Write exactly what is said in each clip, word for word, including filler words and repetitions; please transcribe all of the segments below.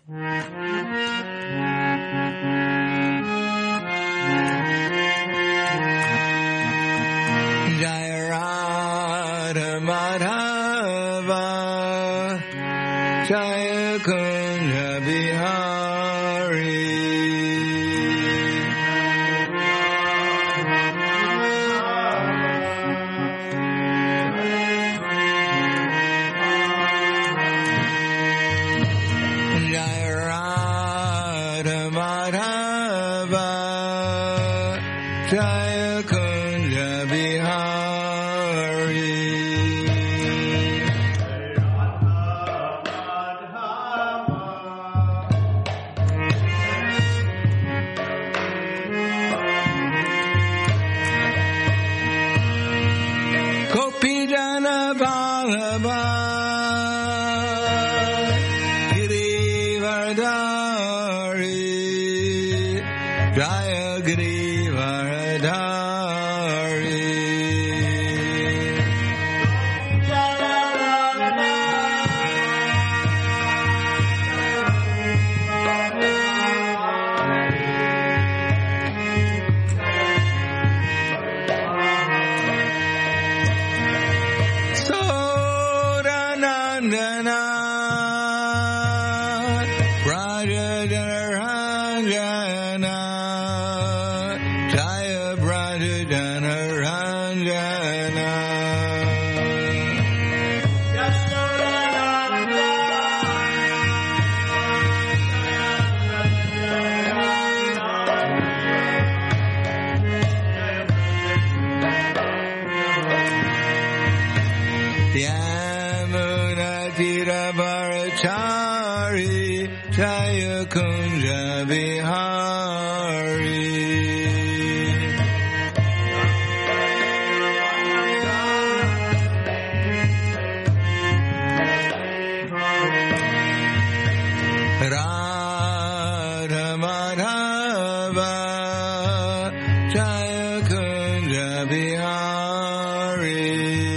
Jaya Radha Madhava Jaya Kunja Bihari Jaya Radha Madhava Jaya Kunja Bihari Gopi Jana Vallabha Girivardhari Jaya Girivardhari Sodanandana Brajajanaranjana Jaya Brajajanaranjana Yamuna Tira Bharachari Jaya Kunja Bihari Radha Madhava Jaya Kunja Bihari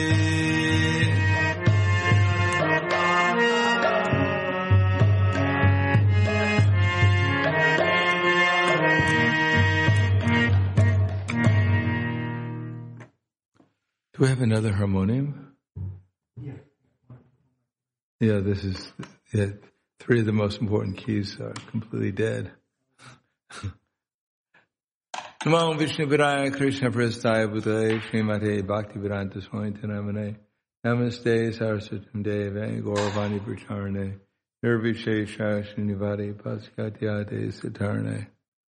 Do we have another harmonium? Yeah. Yeah, this is, yeah, three of the most important keys are completely dead. Namo Vishnu Viraya Krishna Prastaya Bhutale Srimate Bhakti Vedanta Swami Namane Namaste Saraswatam Deve Gauravani Pracharane Nirvishesha Srinivadi Paskatyate Satarane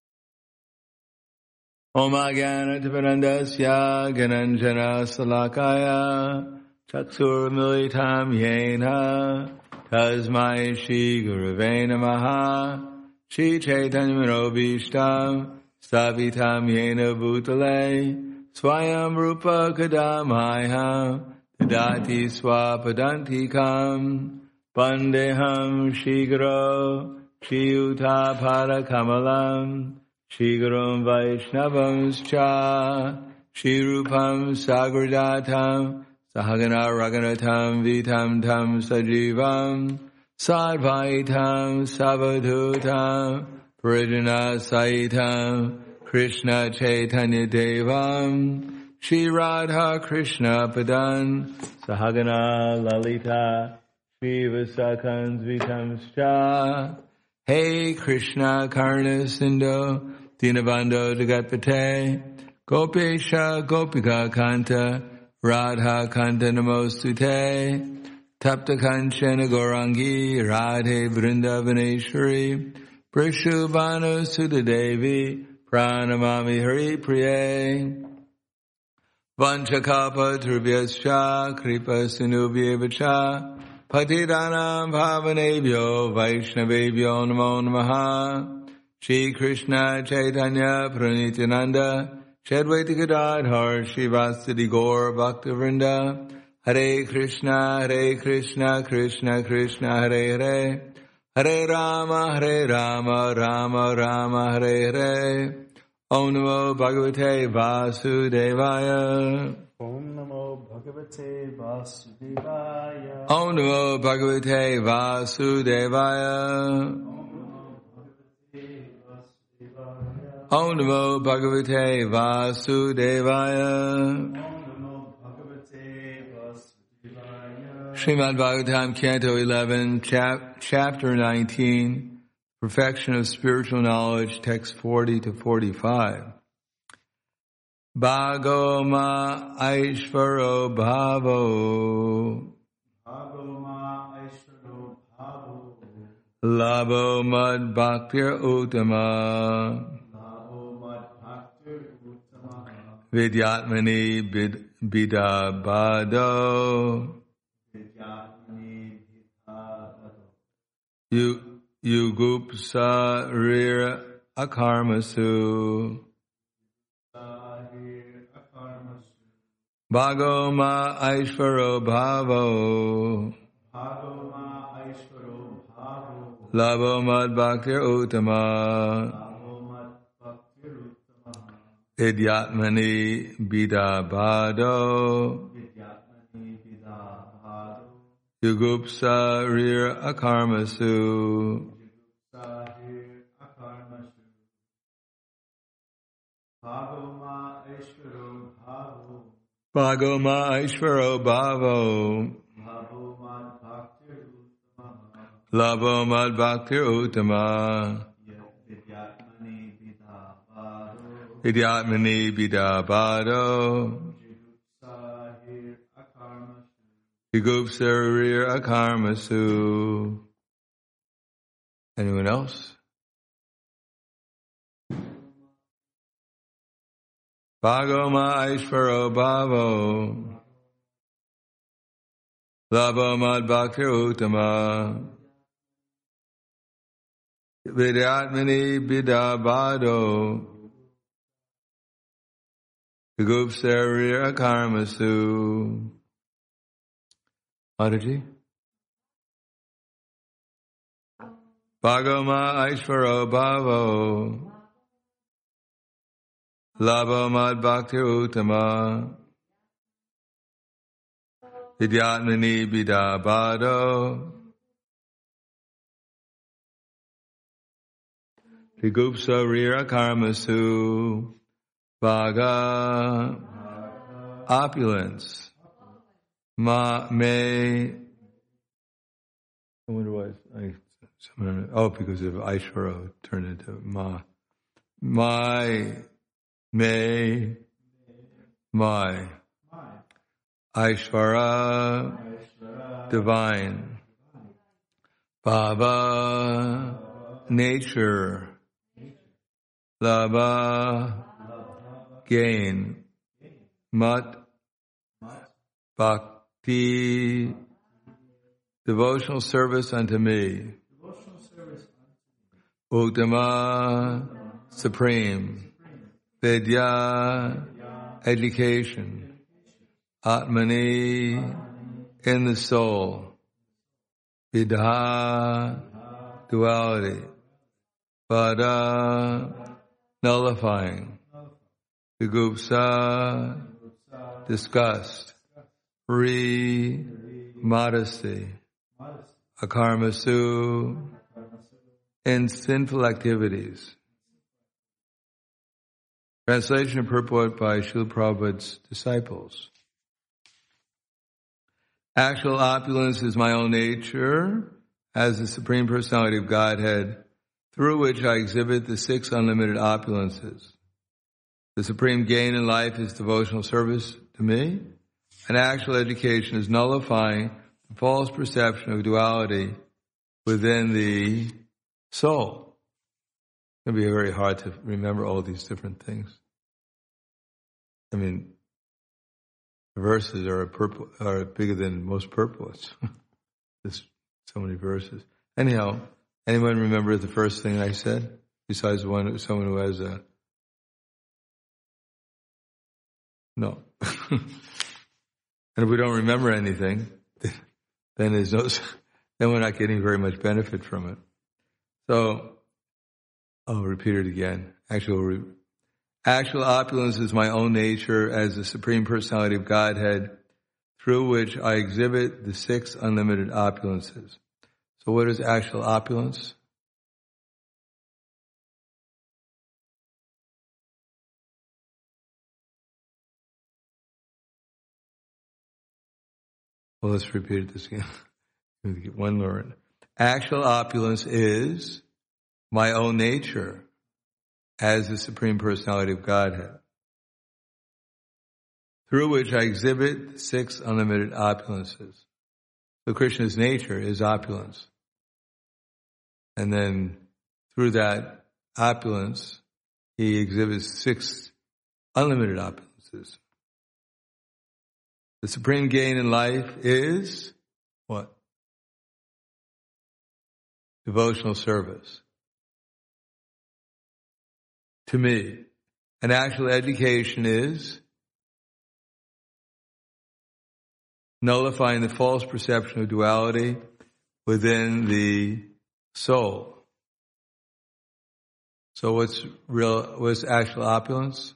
Om Agana Tiparandasya Gananjana Salakaya Chaksur Militam Yena Tasmai Shri Gurave Namaha Shri Chaitanya Manobishtam Stavitam Yena Bhutale Swayam Rupa Kadamaya Tadati Swapadantikam Bandeham Shigro Shiyuta Parakamalam Shigurum Vaishnavamscha Shirupam Sagradatam Sahagana Raganatam Vitam Tam Sajivam Sadvaitam Savadhutam Parijana Saitam Krishna Chaitanya Devam Shri Radha Krishna Padan Sahagana Lalita Shri Vasakans Vitamscha Hey Krishna Karna Sindhu Dinabandho Jagatpate Gopesha Gopika Kanta Radha Kanta Namostute Tapta Kanchana Gaurangi Radhe Vrindavaneshwari Prishubhanu Sudadevi Pranamami Hari Priye Vanchakapa Trubhyascha Kripa Sinubhyevacha Patidanam Bhavanebhyo Vaishnavebhyo Namo Namaha Shri Krishna Chaitanya Pranityananda Shadvaita Gadadhar Shivasadi Gaur Bhaktivinoda Hare Krishna Hare Krishna Krishna Krishna Hare Hare Hare Rama Hare Rama Rama Rama Hare Hare Om Namo Bhagavate Vasudevaya Om Namo Bhagavate Vasudevaya. Om Namo Bhagavate Vasudevaya. Om Om Namo Bhagavate Vasudevaya. Om Namo Bhagavate Vasudevaya. Srimad Bhagavatam, Canto eleven, chap- Chapter nineteen, Perfection of Spiritual Knowledge, Text forty to forty-five. Bhagoma Aishvaro Bhavo. Bhagoma Aishvaro Bhavo. Labo Mad Bhaktir Uttama. Labo Mad Bhaktir Uttama. Vidyatmani Bid- Bidabhado. Vidyatmani Bidabhado. Yu Yugupsa Rira Akarmasu. Sahir Akarmasu. Bhagoma Aishvaro Bhavo. Bhagoma Aishvaro Bhavo. Labo Mad Bhaktir Uttama. Labo Mad Bhaktir Uttama. Vidyatmani Bidabhado. Vidyatmani Bidabhado. Yugupsa Rira Akarmasu. Sahir Akarmasu. Bhagoma Aishvaro Bhavo. Bhagoma Aishvaro Bhavo. Bhavo Mad Bhaktir Uttama. Labo Mad Bhaktir Uttama. Vidyatmani Bidabhado. Vidyatmani Bidabhado. Sahir Akarmasu. Yugupsa Rira Akarmasu. Anyone else? Bhagoma Aishvaro Bhavo. Labo Mad Bhaktir Uttama. Vidyatmani Bidabhado. Yugupsa Rira Akarmasu. Mataji? Bhagoma Aishvaro Bhavo. Labo Mad Bhaktir Uttama. Vidyatmani Bidabhado. Yugupsa Rira Akarmasu. Bhaga. Opulence. Ma me. I wonder why I. Someone, oh, because of Aishvaro turned into ma. My. May. My. Aishvara. Divine. Bhava. Nature. Laba. Gain. Mat. Bhakti. Devotional service unto me. Uttama. Supreme. Vidya. Education. Atmani. In the soul. Vidha. Duality. Vada. Nullifying. Vigupsa. Disgust. Re. Modesty. Akarmasu. In sinful activities. Translation and purport by Srila Prabhupada's disciples. Actual opulence is my own nature as the Supreme Personality of Godhead, through which I exhibit the six unlimited opulences. The supreme gain in life is devotional service to me, and actual education is nullifying the false perception of duality within the soul. It's going to be very hard to remember all these different things. I mean, the verses are, a purple, are bigger than most purports. There's so many verses. Anyhow, anyone remember the first thing I said? Besides one, someone who has a... No. And if we don't remember anything, then there's no... Then we're not getting very much benefit from it. So, I'll repeat it again. Actual, actual opulence is my own nature as the Supreme Personality of Godhead, through which I exhibit the six unlimited opulences. So what is actual opulence? Well, let's repeat this again. One word. Actual opulence is my own nature as the Supreme Personality of Godhead, through which I exhibit six unlimited opulences. So Krishna's nature is opulence. And then through that opulence, he exhibits six unlimited opulences. The supreme gain in life is what? Devotional service. To me, an actual education is nullifying the false perception of duality within the soul. So what's real, what's actual opulence?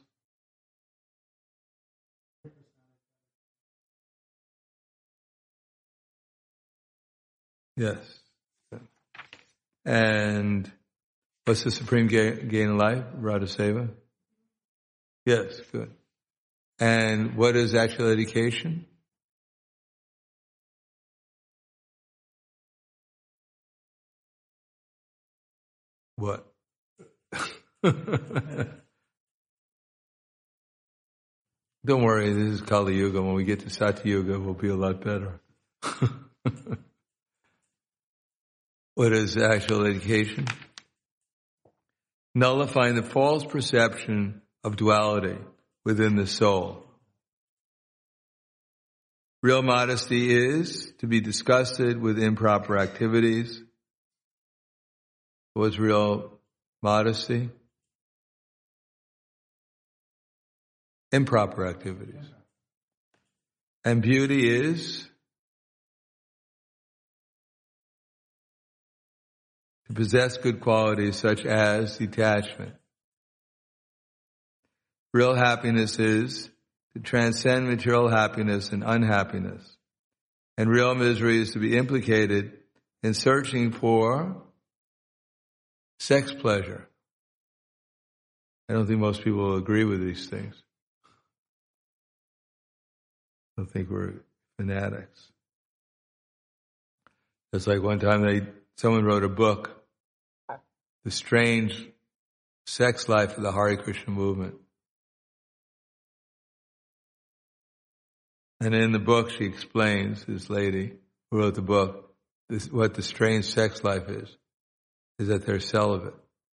Yes. And what's the supreme gain in life? Radha Seva? Yes, good. And what is actual education? What? Don't worry, this is Kali Yuga. When we get to Satya Yuga, we'll be a lot better. What is actual education? Nullifying the false perception of duality within the soul. Real modesty is to be disgusted with improper activities. What's real modesty? Improper activities. And beauty is to possess good qualities such as detachment. Real happiness is to transcend material happiness and unhappiness. And real misery is to be implicated in searching for sex pleasure. I don't think most people will agree with these things. I don't think we're fanatics. It's like one time they someone wrote a book, The Strange Sex Life of the Hare Krishna Movement. And in the book she explains, this lady who wrote the book, this, what the strange sex life is, is that they're celibate.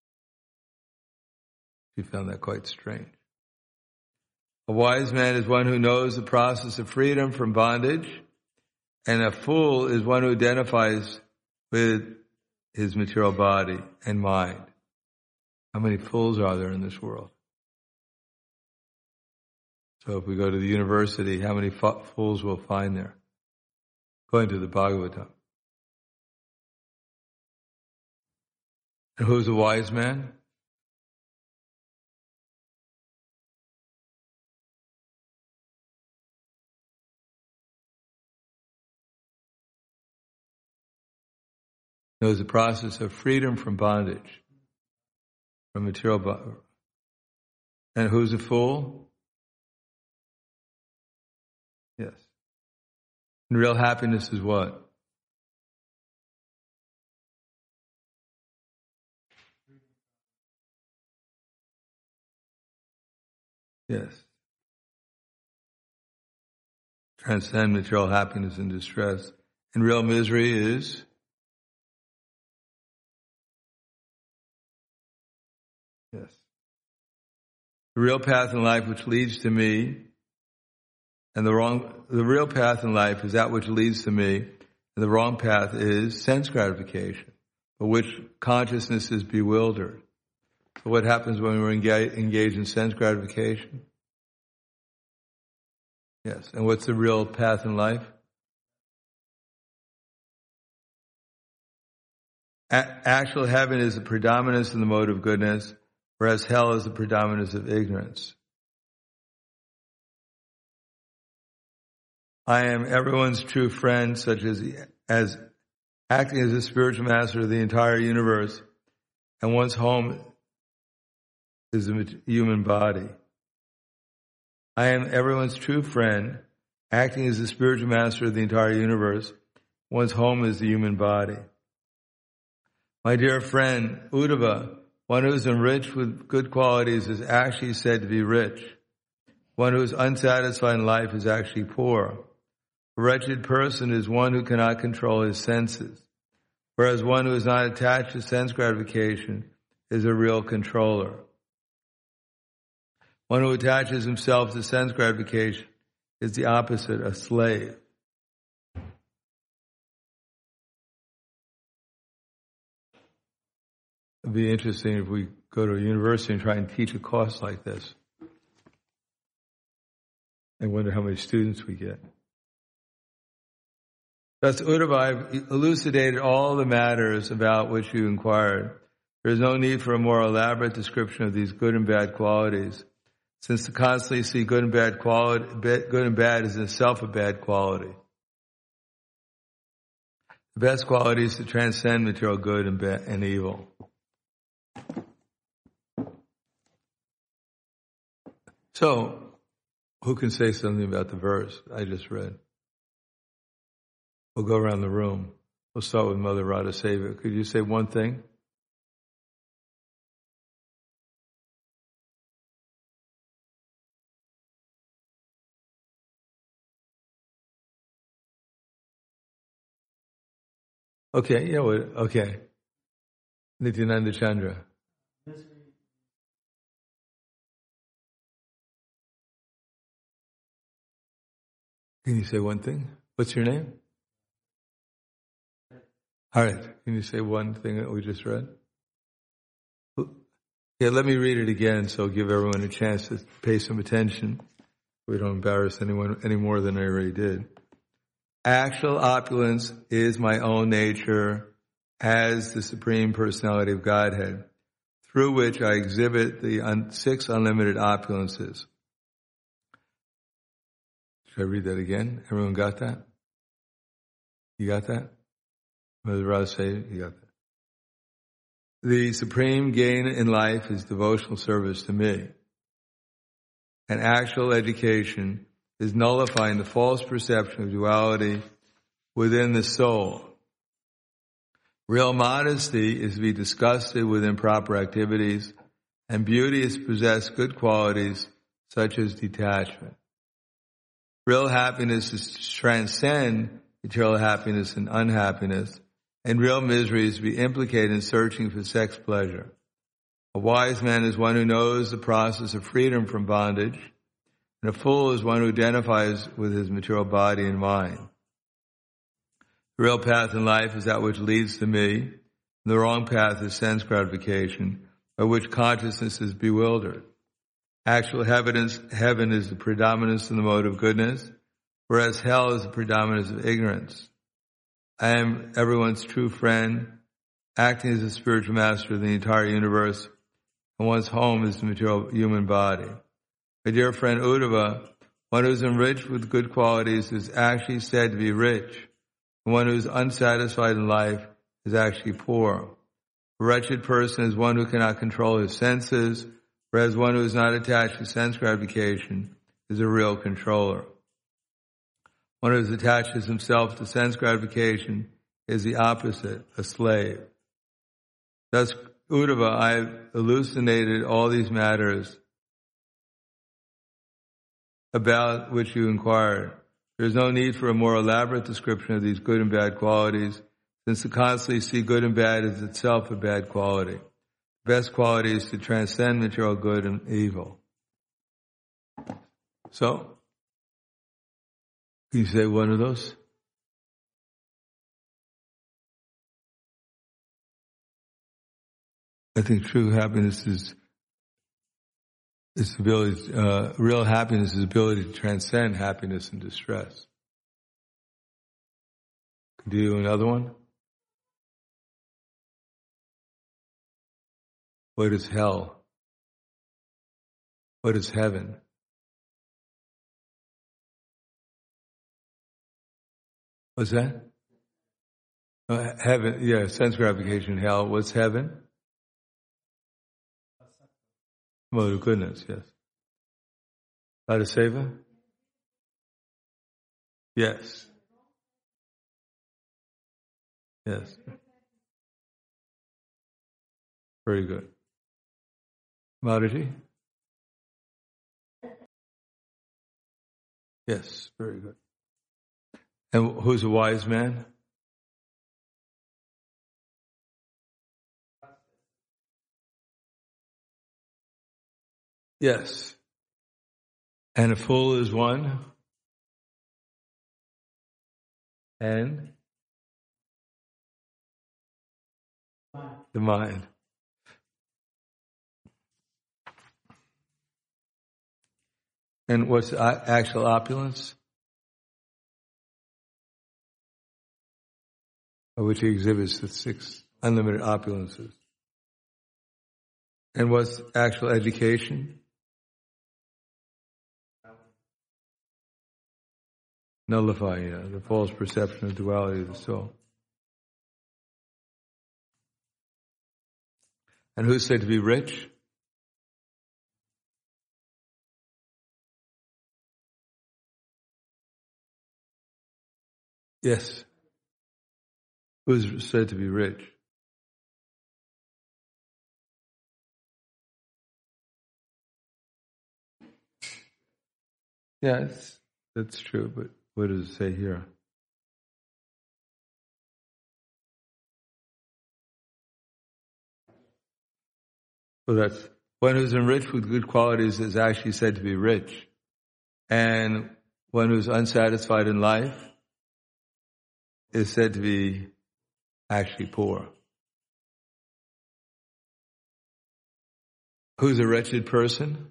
She found that quite strange. A wise man is one who knows the process of freedom from bondage, and a fool is one who identifies with his material body and mind. How many fools are there in this world? So if we go to the university, how many fools we'll find there? Going to the Bhagavatam. And who's a wise man? Knows the process of freedom from bondage, from material bondage. And who's a fool? Yes. And real happiness is what? Yes. Transcend material happiness and distress. And real misery is? Yes. The real path in life which leads to me, and the wrong, the real path in life is that which leads to me, and the wrong path is sense gratification, for which consciousness is bewildered. So what happens when we're engaged, engaged in sense gratification? Yes. And what's the real path in life? A- actual heaven is the predominance in the mode of goodness, whereas hell is the predominance of ignorance. I am everyone's true friend, such as, as acting as a spiritual master of the entire universe, and one's home is the human body. I am everyone's true friend, Acting as the spiritual master of the entire universe, one's home is the human body. My dear friend, Uddhava, one who is enriched with good qualities is actually said to be rich. One who is unsatisfied in life is actually poor. A wretched person is one who cannot control his senses, whereas one who is not attached to sense gratification is a real controller. One who attaches himself to sense gratification is the opposite, a slave. It'd be interesting if we go to a university and try and teach a course like this. I wonder how many students we get. Thus, Uddhava, I've elucidated all the matters about which you inquired. There is no need for a more elaborate description of these good and bad qualities, since to constantly see good and bad quality, good and bad is in itself a bad quality. The best quality is to transcend material good and bad and evil. So, who can say something about the verse I just read? We'll go around the room. We'll start with Mother Radha Seva. Could you say one thing? Okay, yeah, well, okay. Nityananda Chandra. Can you say one thing? What's your name? All right. Can you say one thing that we just read? Yeah, let me read it again so give everyone a chance to pay some attention. We don't embarrass anyone any more than I already did. Actual opulence is my own nature as the Supreme Personality of Godhead, through which I exhibit the un- six unlimited opulences. Should I read that again? Everyone got that? You got that? Mother Radha say, you got that? The supreme gain in life is devotional service to me. And actual education is nullifying the false perception of duality within the soul. Real modesty is to be disgusted with improper activities, and beauty is to possess good qualities such as detachment. Real happiness is to transcend material happiness and unhappiness, and real misery is to be implicated in searching for sex pleasure. A wise man is one who knows the process of freedom from bondage, and a fool is one who identifies with his material body and mind. The real path in life is that which leads to me, and the wrong path is sense gratification, by which consciousness is bewildered. Actual evidence, heaven is the predominance in the mode of goodness, whereas hell is the predominance of ignorance. I am everyone's true friend, acting as a spiritual master of the entire universe, and one's home is the material human body. My dear friend Uddhava, one who is enriched with good qualities is actually said to be rich, and one who is unsatisfied in life is actually poor. A wretched person is one who cannot control his senses, whereas one who is not attached to sense gratification is a real controller. One who attaches himself to sense gratification is the opposite, a slave. Thus, Uddhava, I have elucidated all these matters about which you inquired. There is no need for a more elaborate description of these good and bad qualities, since to constantly see good and bad is itself a bad quality. The best quality is to transcend material good and evil. So, can you say one of those? I think true happiness is its ability, uh, real happiness is the ability to transcend happiness and distress. Could you do another one? What is hell? What is heaven? What's that? Uh, heaven, yeah, sense gratification, hell. What's heaven? Mode of goodness, yes. Radha Seva? Yes. Yes. Very good. Maharaji? Yes, very good. And who's a wise man? Yes. And a fool is one? And? The mind. And what's actual opulence? Which he exhibits the six unlimited opulences. And what's actual education? Nullifying yeah, the false perception of duality of the soul. And who's said to be rich? Yes. Who's said to be rich? Yes, that's true, but what does it say here? Well, that's one who's enriched with good qualities is actually said to be rich. And one who's unsatisfied in life is said to be actually poor. Who's a wretched person?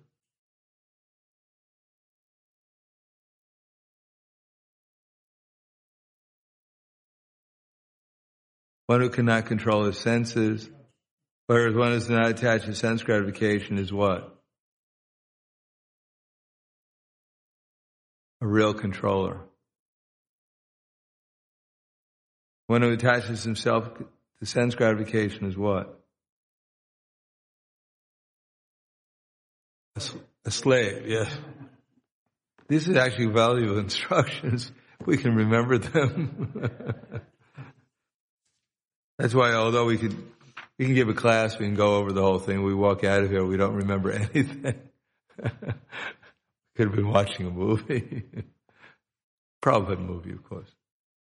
One who cannot control his senses, whereas one who does not attach to sense gratification is what? A real controller. One who attaches himself to sense gratification is what? A, a slave, yes. These are actually valuable instructions. We can remember them. That's why, although we could, we can give a class, we can go over the whole thing. We walk out of here, we don't remember anything. Could have been watching a movie. Prabhupada movie, of course.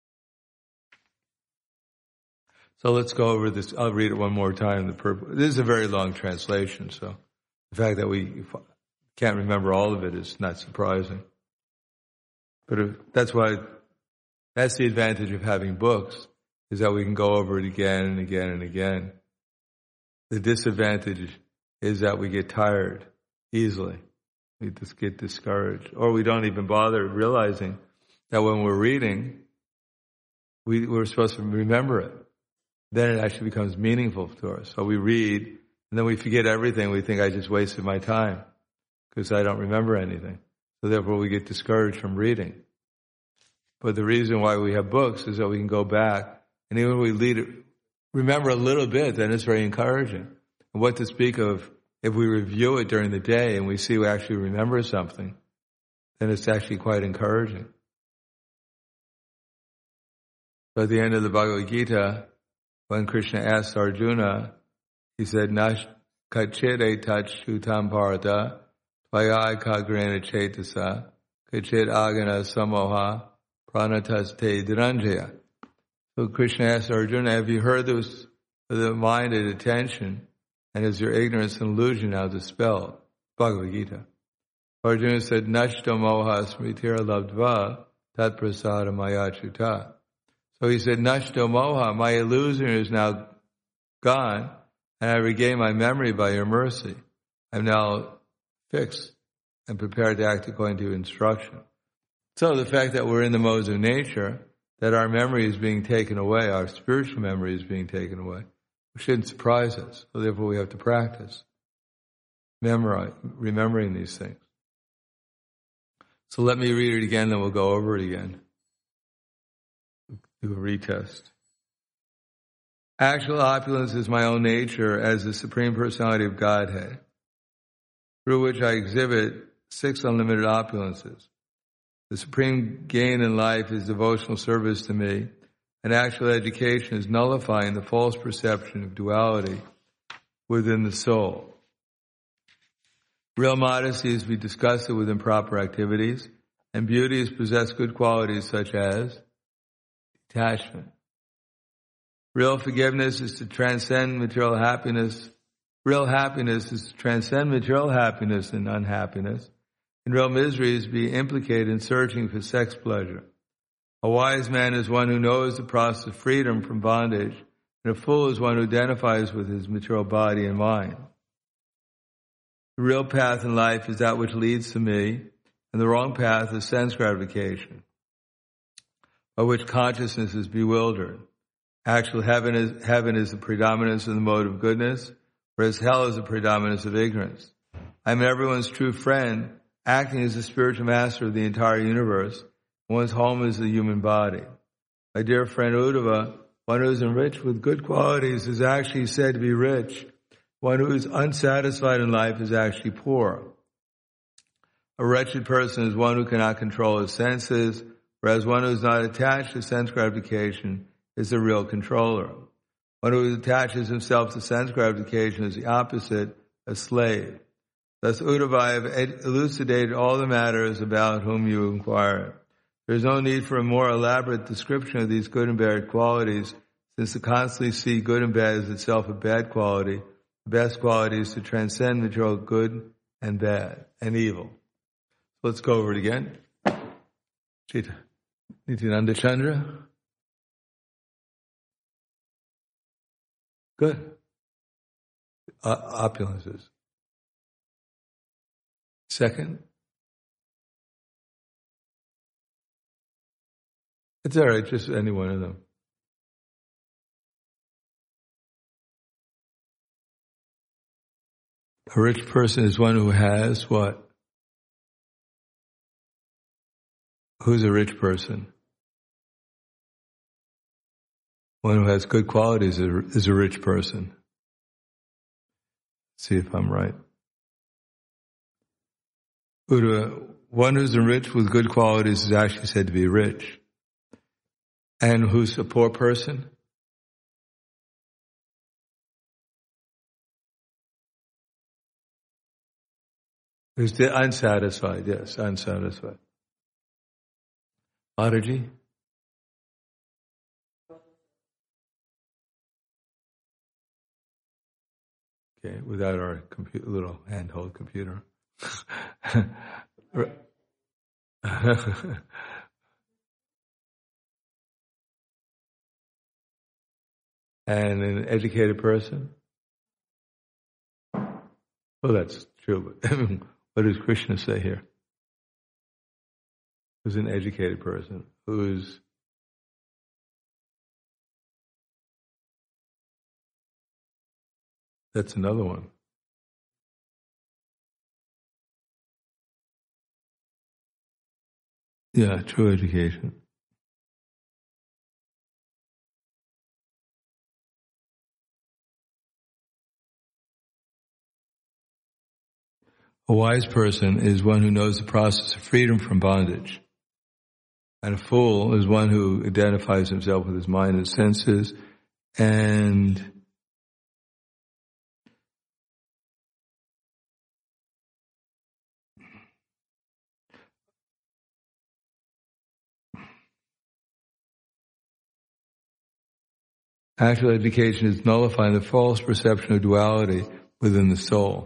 So let's go over this. I'll read it one more time. The purpose. This is a very long translation, so the fact that we can't remember all of it is not surprising. But if, that's why, that's the advantage of having books, is that we can go over it again and again and again. The disadvantage is that we get tired easily. We just get discouraged. Or we don't even bother realizing that when we're reading, we, we're supposed to remember it. Then it actually becomes meaningful to us. So we read, and then we forget everything. We think, I just wasted my time because I don't remember anything. So therefore we get discouraged from reading. But the reason why we have books is that we can go back, and even if we lead, remember a little bit, then it's very encouraging. And what to speak of, if we review it during the day and we see we actually remember something, then it's actually quite encouraging. So at the end of the Bhagavad Gita, when Krishna asked Arjuna, he said, Nash kachede tachutam bharata, tvaya kagrena chetasa, kachid agana samoha, pranatas te dhiranjaya. So Krishna asked Arjuna, have you heard this, the mind at attention, and is your ignorance and illusion now dispelled? Bhagavad Gita. Arjuna said, Nashto moha smritira labdva tat prasada maya chuta. So he said, Nashto moha, my illusion is now gone, and I regain my memory by your mercy. I'm now fixed and prepared to act according to your instruction. So the fact that we're in the modes of nature, that our memory is being taken away, our spiritual memory is being taken away, shouldn't surprise us. So therefore we have to practice memorize, remembering these things. So let me read it again, then we'll go over it again. Do a retest. Actual opulence is my own nature as the Supreme Personality of Godhead, through which I exhibit six unlimited opulences. The supreme gain in life is devotional service to me, and actual education is nullifying the false perception of duality within the soul. Real modesty is to be disgusted with improper activities, and beauty is to possess good qualities such as detachment. Real forgiveness is to transcend material happiness. Real happiness is to transcend material happiness and unhappiness. And real misery is to be implicated in searching for sex pleasure. A wise man is one who knows the process of freedom from bondage, and a fool is one who identifies with his material body and mind. The real path in life is that which leads to me, and the wrong path is sense gratification, by which consciousness is bewildered. Actual heaven is, heaven is the predominance of the mode of goodness, whereas hell is the predominance of ignorance. I am everyone's true friend, acting as the spiritual master of the entire universe. One's home is the human body. My dear friend Uddhava, one who is enriched with good qualities is actually said to be rich. One who is unsatisfied in life is actually poor. A wretched person is one who cannot control his senses, whereas one who is not attached to sense gratification is the real controller. One who attaches himself to sense gratification is the opposite, a slave. Thus, Uddhava, I have elucidated all the matters about whom you inquire. There is no need for a more elaborate description of these good and bad qualities, since to constantly see good and bad is itself a bad quality. The best quality is to transcend material good and bad and evil. Let's go over it again. Nityananda Chandra. Good. Uh, opulences. Second. It's all right, just any one of them. A rich person is one who has what? Who's a rich person? One who has good qualities is a rich person. Let's see if I'm right. Uddhava, one who's enriched with good qualities is actually said to be rich. And who's a poor person? Who's the unsatisfied, yes, unsatisfied. Mataji? Okay, without our computer, little handheld computer. And an educated person? Well, that's true, but what does Krishna say here? Who's an educated person? Who's That's another one. Yeah, true education. A wise person is one who knows the process of freedom from bondage. And a fool is one who identifies himself with his mind and senses, and actual education is nullifying the false perception of duality within the soul.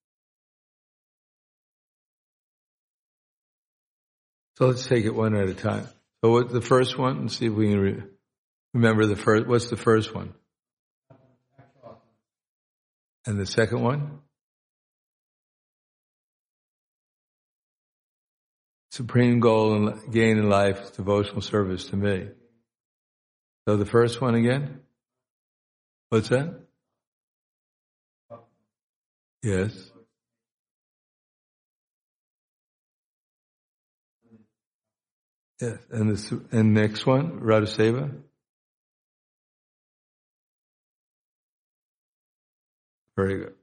So let's take it one at a time. So what's the first one? Let's see if we can re- remember the first. What's the first one? And the second one? Supreme goal and gain in life is devotional service to me. So the first one again? What's that? Yes. Yes. And this and next one, Radha Seva. Very good.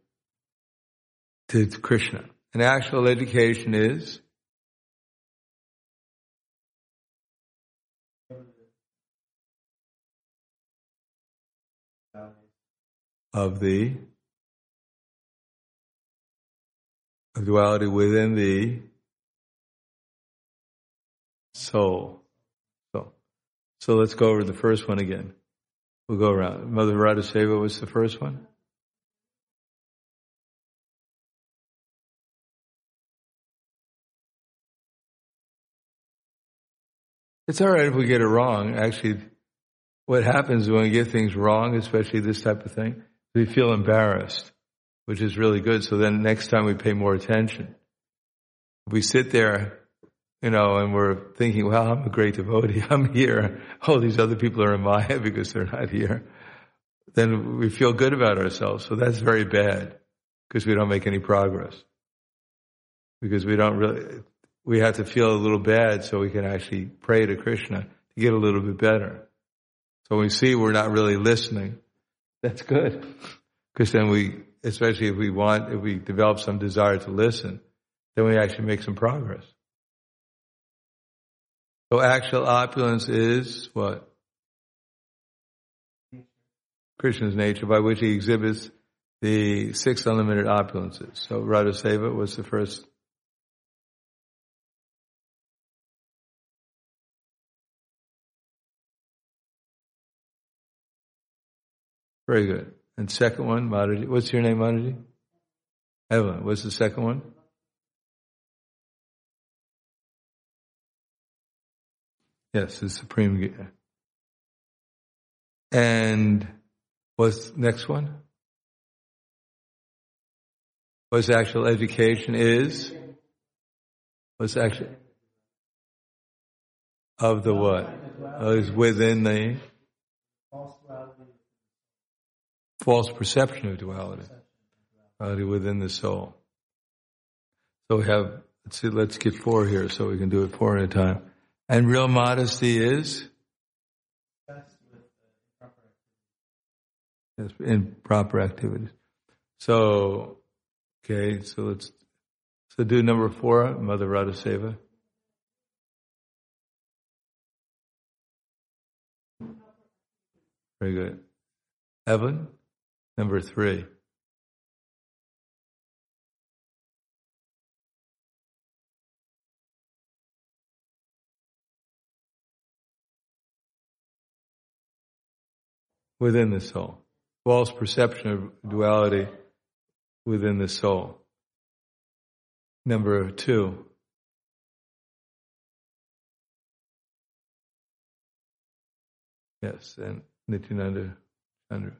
To Krishna. And actual education is of the of duality within the soul. So, so let's go over the first one again. We'll go around. Mother Radhaseva was the first one. It's all right if we get it wrong. Actually, what happens when we get things wrong, especially this type of thing, we feel embarrassed, which is really good. So then next time we pay more attention. If we sit there, you know, and we're thinking, well, I'm a great devotee, I'm here. All these other people are in Maya because they're not here. Then we feel good about ourselves. So that's very bad because we don't make any progress. Because we don't really, we have to feel a little bad so we can actually pray to Krishna to get a little bit better. So when we see we're not really listening, that's good. Because then we, especially if we want, if we develop some desire to listen, then we actually make some progress. So actual opulence is what? Krishna's nature, by which he exhibits the six unlimited opulences. So Radhaseva was the first. Very good. And second one, Mataji. What's your name, Mataji? Evelyn. What's the second one? Yes, the Supreme Gita. And what's the next one? What's actual education is? What's actual? Of the what? Oh, is within the false perception of duality. Duality within the soul. So we have, let's see, let's get four here so we can do it four at a time. And real modesty is? Yes, in proper activities. So, okay, so let's, so do number four, Mother Radhaseva. Very good. Evelyn, number three. Within the soul. False perception of duality within the soul. Number two. Yes, and Nityananda Chandra.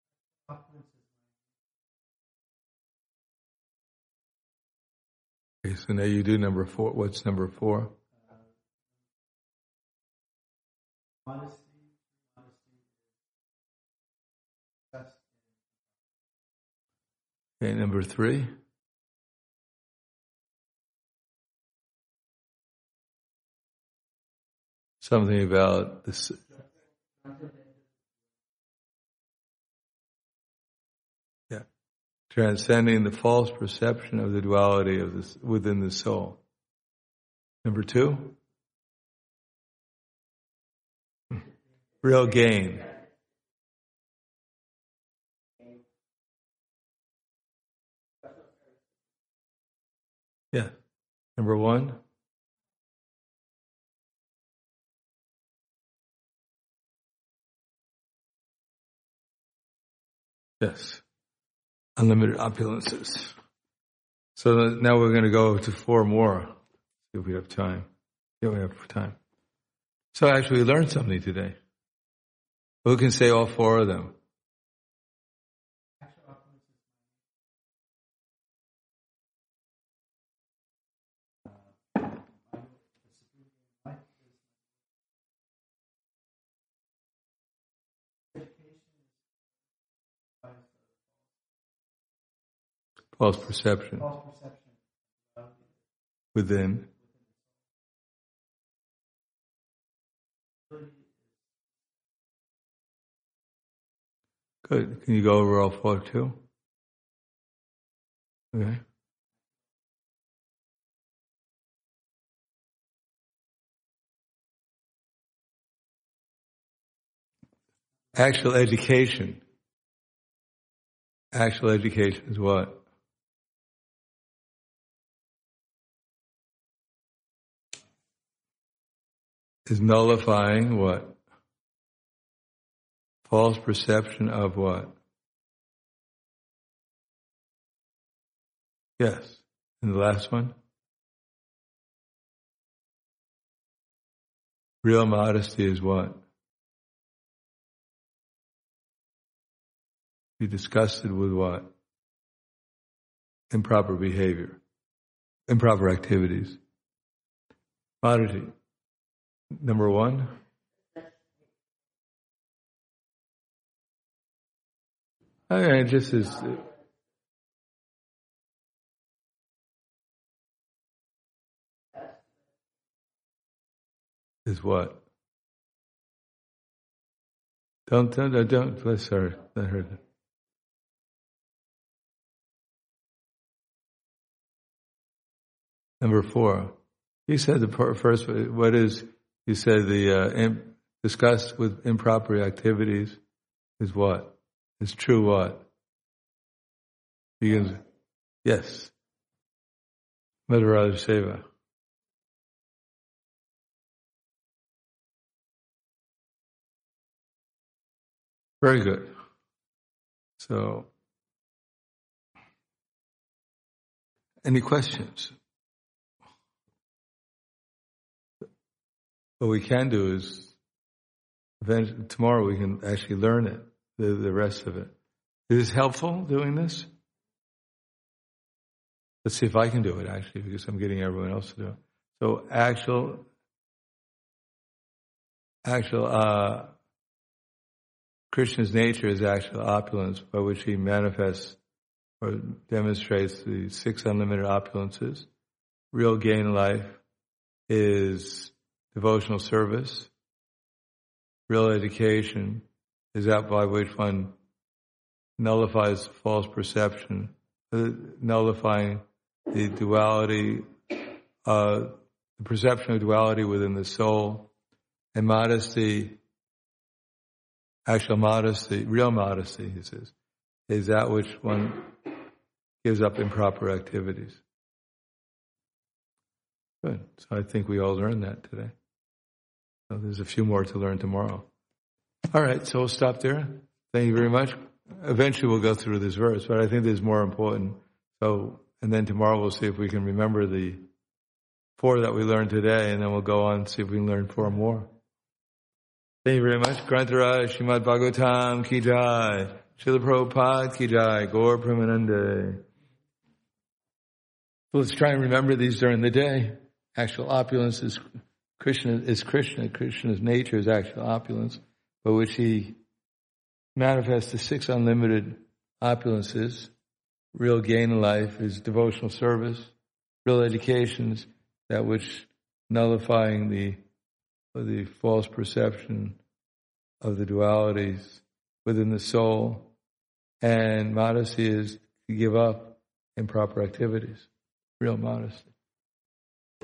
Okay, so now you do number four. What's number four? Modesty. Okay, number three. Something about this. Yeah, transcending the false perception of the duality of this within the soul. Number two. Real gain. Yeah. Number one. Yes. Unlimited opulences. So now we're going to go to four more. See if we have time. Yeah, we have time. So actually we learned something today. Who can say all four of them? False perception. False perception. Within. Good. Can you go over all four too? Okay. Actual education. Actual education is what? Is nullifying what? False perception of what? Yes. And the last one? Real modesty is what? Be disgusted with what? Improper behavior. Improper activities. Modesty. Number one. I mean, it just is. Is what? Don't, don't, don't, let's sorry, let her. Number four. You said the first, what is, you said the, uh, in, disgust with improper activities is what? Is true what? You can, yes. Madhuraj Seva. Very good. So, any questions? What we can do is, tomorrow we can actually learn it, the, the rest of it. Is this helpful, doing this? Let's see if I can do it, actually, because I'm getting everyone else to do it. So, actual, actual, uh, Krishna's nature is actual opulence, by which he manifests or demonstrates the six unlimited opulences. Real gain in life is devotional service. Real education is that by which one nullifies false perception, uh, nullifying the duality, uh, the perception of duality within the soul. And modesty, actual modesty, real modesty, he says, is that which one gives up improper activities. Good. So I think we all learned that today. So there's a few more to learn tomorrow. All right, so we'll stop there. Thank you very much. Eventually we'll go through this verse, but I think this is more important. So, and then tomorrow we'll see if we can remember the four that we learned today, and then we'll go on and see if we can learn four more. Thank you very much. Grantaraj, Srimad Bhagavatam ki jai. Srila Prabhupada ki jai. Gaur Premanande. So let's try and remember these during the day. Actual opulence is Krishna, is Krishna. Krishna's nature is actual opulence, by which he manifests the six unlimited opulences. Real gain in life is devotional service. Real education is that which nullifying the the false perception of the dualities within the soul. And modesty is to give up improper activities. Real modesty.